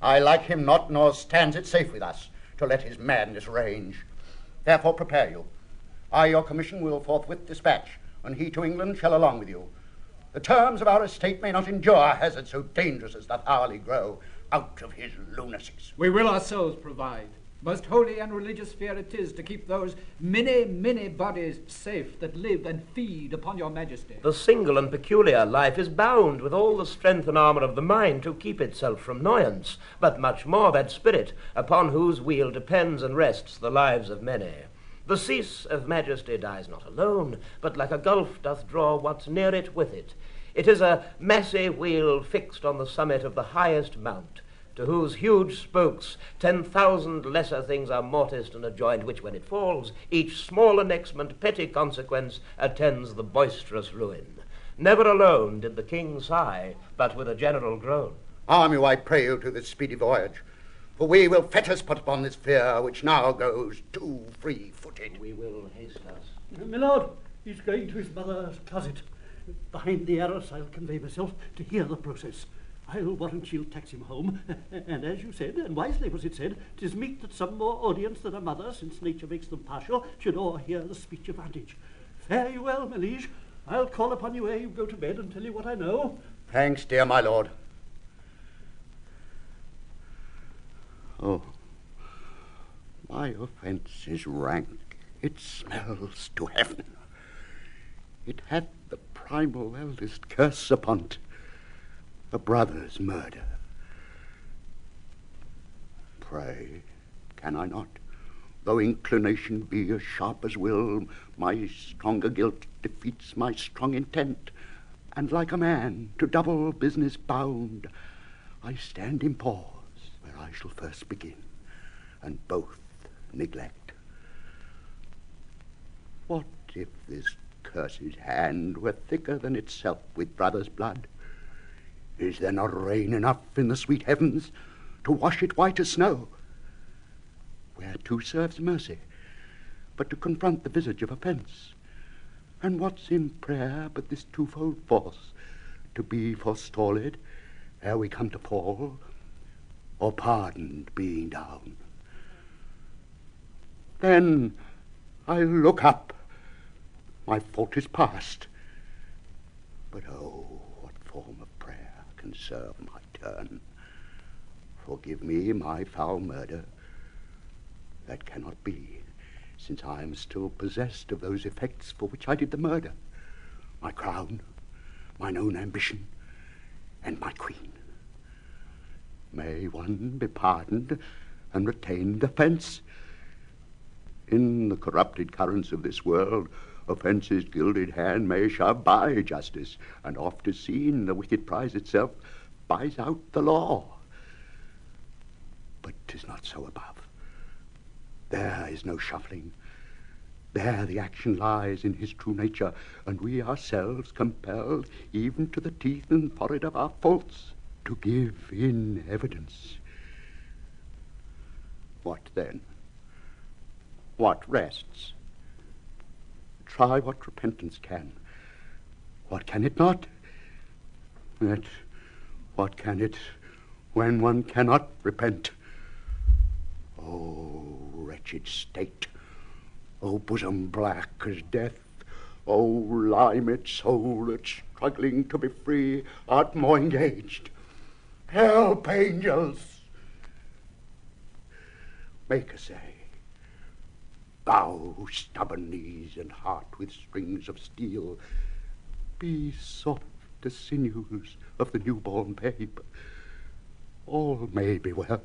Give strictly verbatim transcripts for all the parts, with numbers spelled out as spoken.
I like him not, nor stands it safe with us to let his madness range. Therefore prepare you. I your commission will forthwith dispatch, and he to England shall along with you. The terms of our estate may not endure hazard so dangerous as doth hourly grow out of his lunacies. We will ourselves provide. Most holy and religious fear it is to keep those many, many bodies safe that live and feed upon your majesty. The single and peculiar life is bound with all the strength and armour of the mind to keep itself from annoyance, but much more that spirit upon whose weal depends and rests the lives of many. The cease of majesty dies not alone, but like a gulf doth draw what's near it with it. It is a massy wheel fixed on the summit of the highest mount, to whose huge spokes ten thousand lesser things are mortised and adjoined, which when it falls, each small annexment, petty consequence, attends the boisterous ruin. Never alone did the king sigh, but with a general groan. Arm you, I pray you, to this speedy voyage, for we will fetters put upon this fear, which now goes too free-footed. We will haste us. My lord, he's going to his mother's closet. Behind the arras I'll convey myself to hear the process. I'll warrant she'll tax him home, and as you said, and wisely was it said, 'tis meet that some more audience than a mother, since nature makes them partial, should o'erhear the speech of advantage. Fare you well, my liege. I'll call upon you ere you go to bed and tell you what I know. Thanks, dear my lord. Oh, my offence is rank. It smells to heaven. It had the primal eldest curse upon't, a brother's murder. Pray, can I not, though inclination be as sharp as will, my stronger guilt defeats my strong intent, and like a man to double business bound, I stand in pause where I shall first begin, and both neglect. What if this cursed hand were thicker than itself with brother's blood? Is there not rain enough in the sweet heavens to wash it white as snow? Whereto serves mercy, but to confront the visage of offence? And what's in prayer but this twofold force, to be forestalled ere we come to fall, or pardoned being down? Then I look up. My fault is past. But oh, what form of prayer can serve my turn? Forgive me my foul murder. That cannot be, since I am still possessed of those effects for which I did the murder. My crown, mine own ambition, and my queen. May one be pardoned and retain offence? In the corrupted currents of this world, offence's gilded hand may shove by justice, and oft is seen the wicked prize itself buys out the law. But 'tis not so above. There is no shuffling. There the action lies in his true nature, and we ourselves compelled, even to the teeth and forehead of our faults, to give in evidence. What then? What rests? Try what repentance can. What can it not? Yet what can it when one cannot repent? Oh, wretched state! Oh, bosom black as death! Oh, limed soul that, struggling to be free, art more engaged! Help, angels! Make essay. Thou, stubborn knees and heart with strings of steel, be soft as sinews of the newborn babe. All may be well.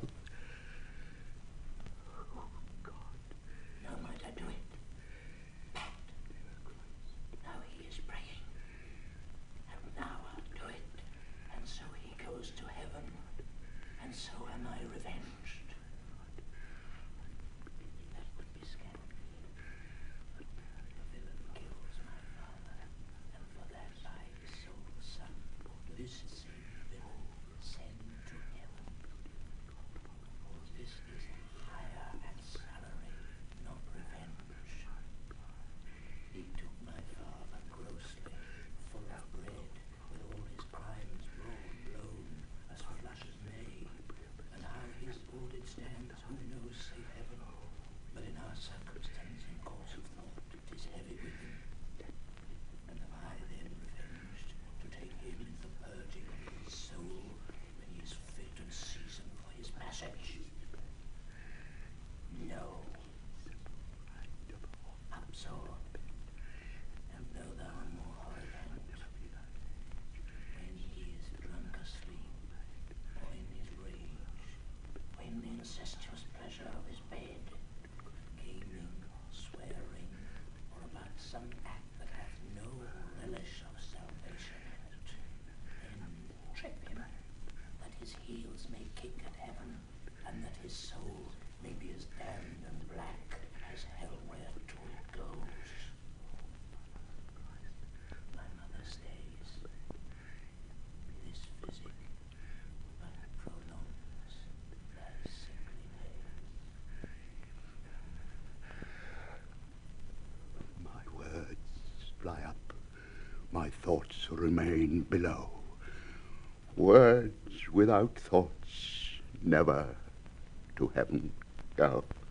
Oh, God. No, mother, do it. Pat. Now he is praying. And now I'll do it. And so he goes to heaven. And so am I revenged. That would be scandal. The villain kills my father, and for that by his sole son, this same villain send to heaven. For this is hire and salary, not revenge. He took my father grossly, full of bread, with all his crimes broad blown, as flush as May, and I and that his soul may be as damned and black as hell where till it goes. My mother stays. This physic but prolongs their sickly days. My words fly up, my thoughts remain below. Words without thoughts never to heaven go.